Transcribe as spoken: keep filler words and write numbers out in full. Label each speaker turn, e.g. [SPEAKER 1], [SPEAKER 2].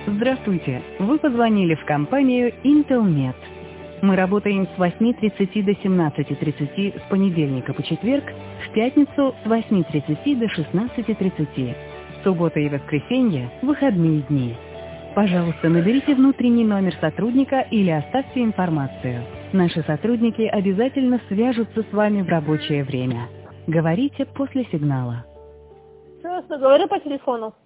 [SPEAKER 1] Здравствуйте! Вы позвонили в компанию Intelmet. Мы работаем с восьми тридцати до семнадцати тридцати с понедельника по четверг, в пятницу с восьми тридцати до шестнадцати тридцати. Суббота и воскресенье – выходные дни. Пожалуйста, наберите внутренний номер сотрудника или оставьте информацию. Наши сотрудники обязательно свяжутся с вами в рабочее время. Говорите после сигнала.
[SPEAKER 2] Просто говорю по телефону.